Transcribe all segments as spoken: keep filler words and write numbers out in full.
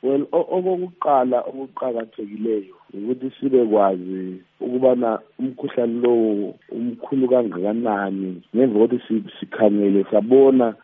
Well, okokuqala okuqhakathekileyo ukuthi sibe kwazi ukubana umkhuhlane lo umkhulu kangakanani ngemva kokuthi sikhangele sabona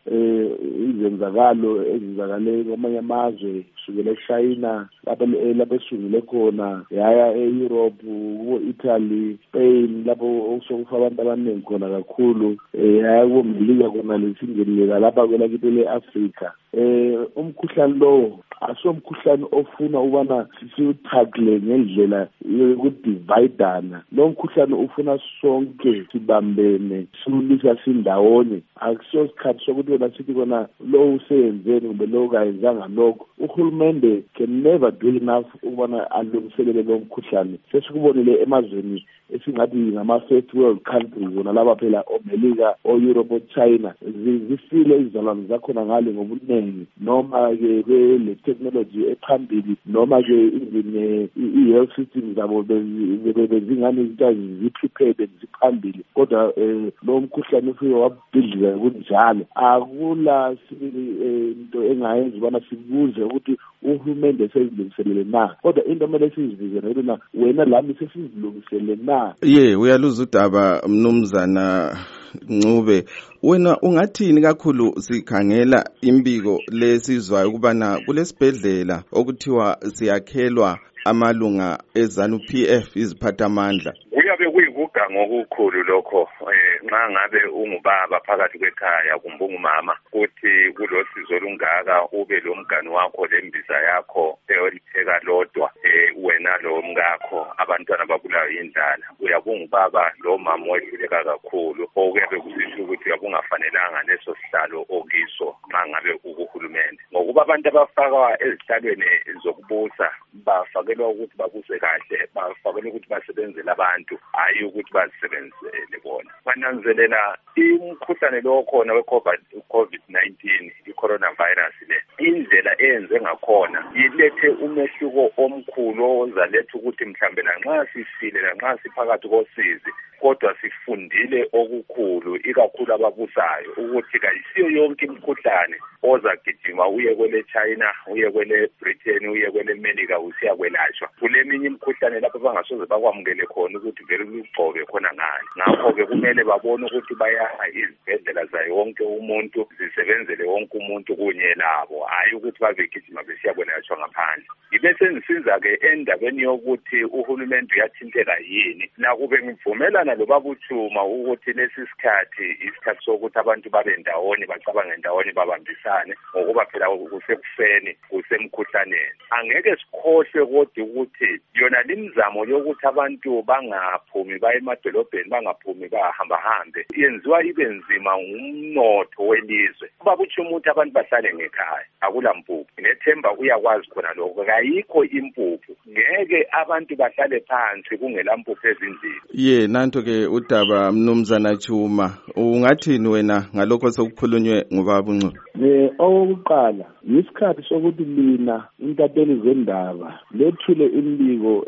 izenzakalo ezizakale kwamanye amazwe kusukela eChina lapho lapho esungule khona yaya eEurope, ku-Italy, Spain lapho okusokufa abantu abaningi khona kakhulu, yaya kuMelika khona lesingenile lapha kwelakithi le-Africa. Umkhuhlane lo asomkhuhlane ofuna ubana siwutackle ngendlela yokudividana. Lo mkhuhlane ufuna sonke sibambene siwulisa sindawonye. Akusiyo isikhathi sokuthi wena sithi kona lo usenzeni kumbe lo kayenzanga lokho. Uhulumende can never do enough ukubana alungiselele lo mkhuhlane. Sesikubonile emazweni esingathi ngama-first world countries wona laba phela oMelika, o-Europe, o-China zifile izizalwane zakhona ngale ngobuningi, noma-ke le technology ephambili, noma-ke even i-health system zabo bezingane izinto zi-prepared ziphambili. Kodwa lo mkhuhlane ufike wabhidlika kunjalo. Akula sibili into engayenza ubana sibuze ukuthi uhulumende sezilungiselele na. Kodwa into kumele sizibizele ukuthi na wena lami sesizilungisele na. Ye uyaluza udaba Mnumzana Ncube, wena ungathini kakhulu sikhangela imbiko lesizwayo ukubana kulesibhedlela okuthiwa siyakhelwa amalunga eZANU P F iziphathamandla? Kuyabe kuyikugango okukhulu lokho nxa ngabe ungubaba phakathi kwekhaya kumbe ungumama kuthi kulosizo olungaka ube lo mgani wakho lembiza yakho eyolitheka lodwa wena lo mngakho abantwana babulawa yindlala. Uyabungubaba lo mama wehluleka kakhulu, okuyabe kusisho ukuthi uyabungafanelanga leso sihlalo okiso nxa ngabe ukuhulumende, ngokuba abantu abafakwa ezihlalweni zokubusa bafakelwa ukuthi babuse kahle, bafakelwa ukuthi basebenzele abantu, hayi ukuthi bazisebenzele bona. Bananzelela imkhuhlane lo khona we-COVID nineteen, i-coronavirus le, indlela eyenze ngakhona ilethe umehluko omkhulu ozaletha ukuthi mhlambe lanxa sifile lanxa siphakathi kosizi kodwa sifundile okukhulu ikakhulu ababusayo ukuthi kayisiyo yonke imikhuhlane ozagijima uye kwele China, uye kwele Britain, uye kwele America usiya kwelashwa. Kuleminye imikhuhlane lapho bangasoze bakwamukele khona ukuthi vele ugcobe khona ngani. Ngakho-ke kumele babone ukuthi baya izibhedlela zayo wonke umuntu zisebenzele wonke umuntu kunye labo, hayi ukuthi babegijima besiya kwelashwa ngaphandle. Ibe senisiza-ke endabeni yokuthi uhulumende uyathinteka yini. Nakube ngivumelana lo baba uChuma ukuthi lesi sikhathi isikhathi sokuthi abantu babe ndawonye bacabange ndawonye babambisane ngokuba phela kusekufeni kusemkhuhlaneni. Angeke sikhohle kodwa ukuthi yona limizamo yokuthi abantu bangaphumi baye emadolobheni, bangaphumi bahamba hambe yenziwa ibe nzima ngumnotho welizwe. Baba uChuma ukuthi abantu bahlale ngekhaya akula mpuphu. Nethemba uyakwazi khona lokho, kayikho impuphu. Ngeke abantu bahlale phansi kungela mpuphu ezindlini. Ye nanto ke udaba Mnumzana Chuma, ungathini wena ngalokho sokukhulunywe ngobaba uNcube? Eh okokuqala isikhathi sokuthi lina intatheli zendaba lethule imbiko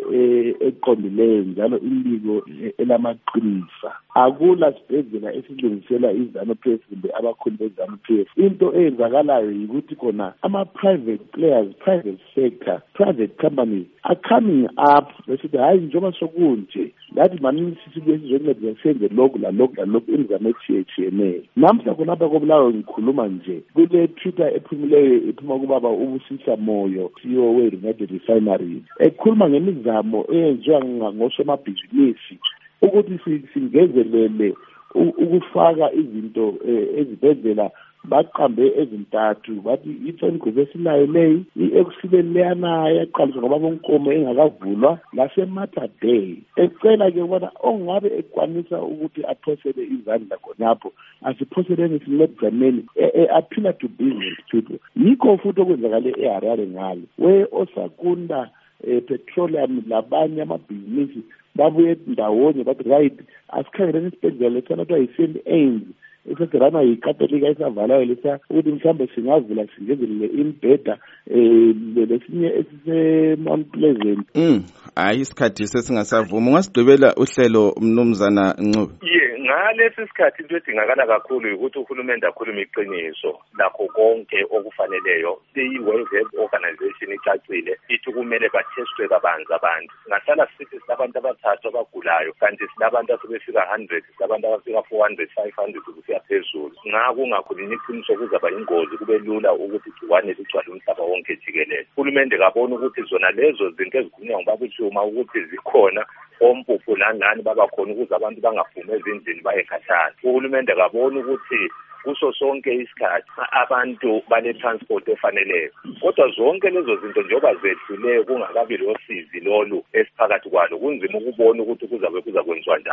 eqondileyo njalo imbiko elamaqiniso. Akula sibhedlela esilungisela iZANU P F kumbe abakhulu beZANU P F. Into eyenzakalayo ukuthi khona ama private players, private sector, private companies are coming up besithi hayi njengoba sokunje lathi mani sisibe sizonceda senze lokhu la lokhu la lokhu imizamo etshiyeneyo. Namhla khonapha kobulawo ngikhuluma nje kule Twitter ephumileyo iphuma kubaba uBusisa Moyo, C E O we-United Refineries, ekhuluma ngemizamo eyenziwa ngosomabhizinisi ukuthi singezelele ukufaka izinto ezibhedlela. Baqambe ezintathu bathi itsongo esinayo leyi ekusileni leyana yaqaliswa ngoba bonkomo engakavulwa laseMatter Day, ecela ke ubona ongabe ekwanisa ukuthi aphosele izandla khonapho asiphoseleni sincedizaneni aphila to business people. Yikho futhi okwenzakale eHarare ngalo we osakunda petroleum labanye amabhizinisi babuye ndawonye bathi right asikhangeleni isibhedlela lesana yi-Saint Anne's esedirana yikatolika esavalayo lesa ukuthi mhlambe singavula singezelele imbheda lesinye esise-Mount Pleasant. Mm, hayi isikhathi sesingasavuma. Ungasigqibela uhlelo Mnumzana Ncube? Ye ngalesi sikhathi into edingakala kakhulu ukuthi uhulumende akhulume iqiniso lakho konke okufaneleyo. I-World Health Organization icacile ithi kumele bathestwe kabanzi abantu. Singahlala sithi silabantu abathathu abagulayo kanti silabantu asebefika one hundred, silabantu abafika four hundred, five hundred kusiya phezulu. Nga kungakhulunywa iqiniso kuzaba ingozi kube lula ukuthi igciwane ligcwale umhlaba wonke jikelele. Uhulumende kabona ukuthi zona lezo zinto ezikhulunywa ngubaba uJuma ukuthi zikhona ompuphu lani babakhona ukuze abantu bangaphumi ezindlini baye khatshana. Uhulumende kabona ukuthi kuso sonke isikhathi abantu bane transport efaneleyo. Kodwa zonke lezo zinto njengoba zedlule kungakabi losizi lolu esiphakathi kwalo kunzima ukubona ukuthi kuzabe kuza kwenziwa njani.